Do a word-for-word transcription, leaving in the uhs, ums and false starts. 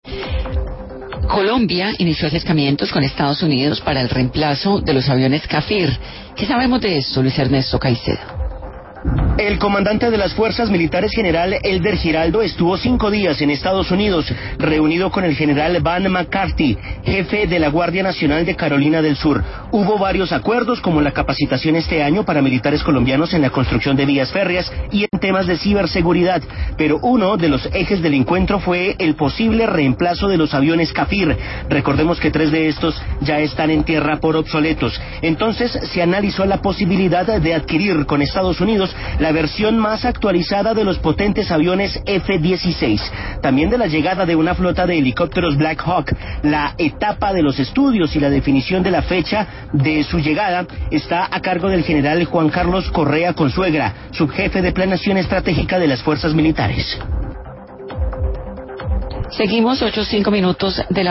Colombia inició acercamientos con Estados Unidos para el reemplazo de los aviones Kafir. ¿Qué sabemos de esto, Luis Ernesto Caicedo? El comandante de las Fuerzas Militares, general Elder Giraldo, estuvo cinco días en Estados Unidos, reunido con el general Van McCarthy, jefe de la Guardia Nacional de Carolina del Sur. Hubo varios acuerdos, como la capacitación este año para militares colombianos en la construcción de vías férreas y en temas de ciberseguridad, pero uno de los ejes del encuentro fue el posible reemplazo de los aviones Kafir. Recordemos que tres de estos ya están en tierra por obsoletos. Entonces se analizó la posibilidad de adquirir con Estados Unidos la versión más actualizada de los potentes aviones F dieciséis, también de la llegada de una flota de helicópteros Black Hawk. La etapa de los estudios y la definición de la fecha de su llegada está a cargo del general Juan Carlos Correa Consuegra, subjefe de Planeación Estratégica de las Fuerzas Militares. Seguimos ocho cinco minutos de la